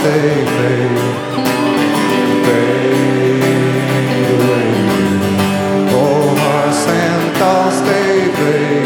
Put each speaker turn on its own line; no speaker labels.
stay, fade, fade away. Oh, hearts and thoughts, stay, fade.